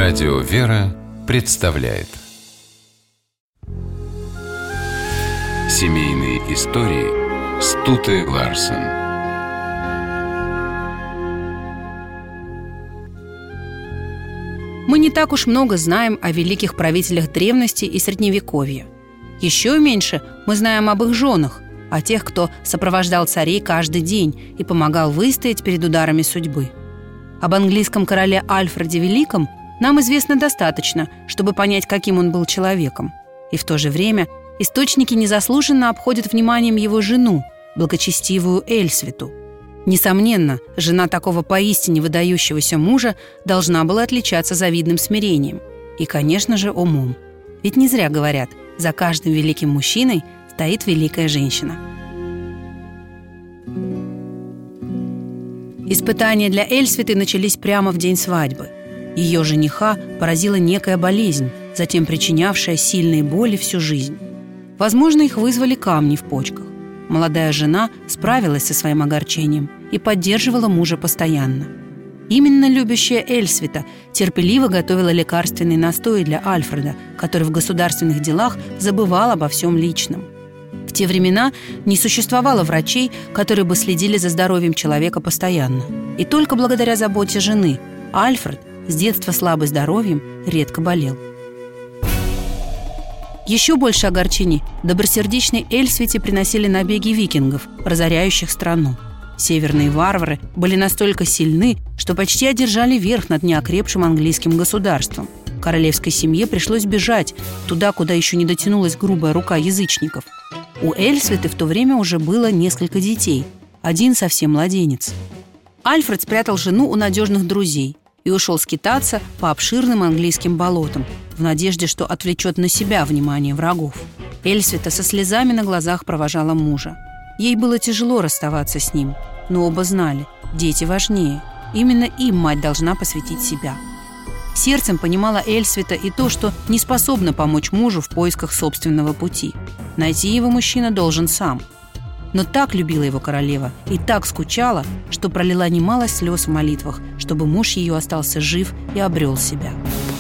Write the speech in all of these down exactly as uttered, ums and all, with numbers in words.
Радио «Вера» представляет семейные истории Стуте Ларсен. Мы не так уж много знаем о великих правителях древности и средневековья. Еще меньше мы знаем об их женах, о тех, кто сопровождал царей каждый день и помогал выстоять перед ударами судьбы. Об английском короле Альфреде Великом нам известно достаточно, чтобы понять, каким он был человеком. И в то же время источники незаслуженно обходят вниманием его жену, благочестивую Эльсвиту. Несомненно, жена такого поистине выдающегося мужа должна была отличаться завидным смирением и, конечно же, умом. Ведь не зря говорят, за каждым великим мужчиной стоит великая женщина. Испытания для Эльсвиты начались прямо в день свадьбы. Ее жениха поразила некая болезнь, затем причинявшая сильные боли всю жизнь. Возможно, их вызвали камни в почках. Молодая жена справилась со своим огорчением и поддерживала мужа постоянно. Именно любящая Эльсвита терпеливо готовила лекарственные настои для Альфреда, который в государственных делах забывал обо всем личном. В те времена не существовало врачей, которые бы следили за здоровьем человека постоянно. И только благодаря заботе жены Альфред, с детства слабый здоровьем, редко болел. Еще больше огорчений добросердечной Эльсвите приносили набеги викингов, разоряющих страну. Северные варвары были настолько сильны, что почти одержали верх над неокрепшим английским государством. Королевской семье пришлось бежать туда, куда еще не дотянулась грубая рука язычников. У Эльсвиты в то время уже было несколько детей, один совсем младенец. Альфред спрятал жену у надежных друзей и ушел скитаться по обширным английским болотам в надежде, что отвлечет на себя внимание врагов. Эльсвита со слезами на глазах провожала мужа. Ей было тяжело расставаться с ним, но оба знали, дети важнее. Именно им мать должна посвятить себя. Сердцем понимала Эльсвита и то, что не способна помочь мужу в поисках собственного пути. Найти его мужчина должен сам. Но так любила его королева и так скучала, что пролила немало слез в молитвах, чтобы муж ее остался жив и обрел себя.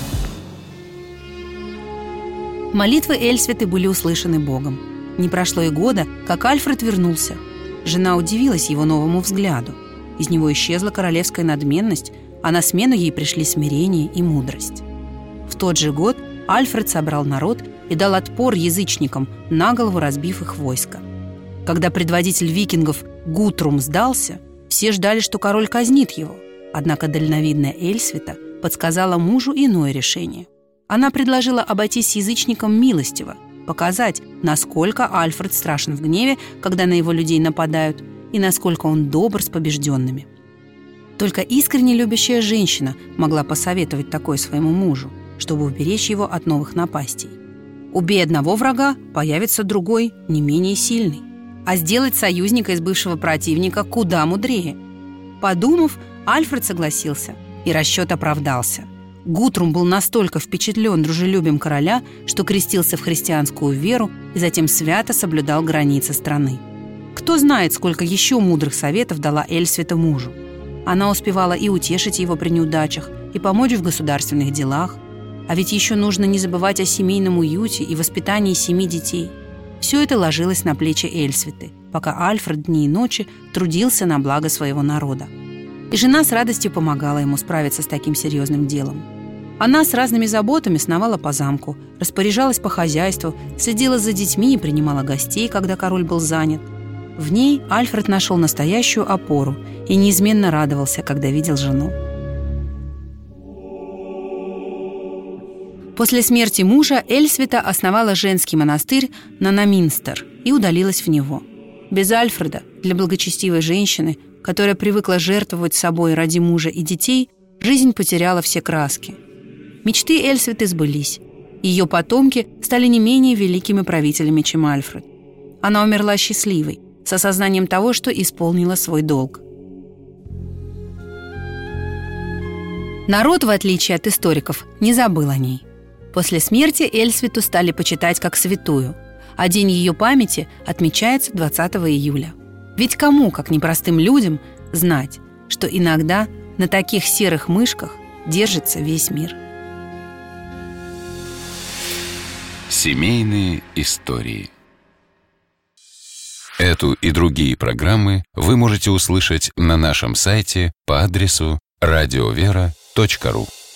Молитвы Эльсвиты были услышаны Богом. Не прошло и года, как Альфред вернулся. Жена удивилась его новому взгляду. Из него исчезла королевская надменность, а на смену ей пришли смирение и мудрость. В тот же год Альфред собрал народ и дал отпор язычникам, наголову разбив их войско. Когда предводитель викингов Гутрум сдался, все ждали, что король казнит его. Однако дальновидная Эльсвита подсказала мужу иное решение. Она предложила обойтись язычникам милостиво, показать, насколько Альфред страшен в гневе, когда на его людей нападают, и насколько он добр с побежденными. Только искренне любящая женщина могла посоветовать такое своему мужу, чтобы уберечь его от новых напастей. Убей одного врага, появится другой, не менее сильный. А сделать союзника из бывшего противника куда мудрее. Подумав, Альфред согласился, и расчет оправдался. Гутрум был настолько впечатлен дружелюбием короля, что крестился в христианскую веру и затем свято соблюдал границы страны. Кто знает, сколько еще мудрых советов дала Эльсвита мужу. Она успевала и утешить его при неудачах, и помочь в государственных делах. А ведь еще нужно не забывать о семейном уюте и воспитании семи детей. Все это ложилось на плечи Эльсвиты, пока Альфред дни и ночи трудился на благо своего народа. И жена с радостью помогала ему справиться с таким серьезным делом. Она с разными заботами сновала по замку, распоряжалась по хозяйству, следила за детьми и принимала гостей, когда король был занят. В ней Альфред нашел настоящую опору и неизменно радовался, когда видел жену. После смерти мужа Эльсвита основала женский монастырь Нанаминстер и удалилась в него. Без Альфреда, для благочестивой женщины, которая привыкла жертвовать собой ради мужа и детей, жизнь потеряла все краски. Мечты Эльсвиты сбылись. Ее потомки стали не менее великими правителями, чем Альфред. Она умерла счастливой, с осознанием того, что исполнила свой долг. Народ, в отличие от историков, не забыл о ней. После смерти Эльсвиту стали почитать как святую, а день ее памяти отмечается двадцатого июля. Ведь кому, как непростым людям, знать, что иногда на таких серых мышках держится весь мир. Семейные истории. Эту и другие программы вы можете услышать на нашем сайте по адресу радиовера точка ру.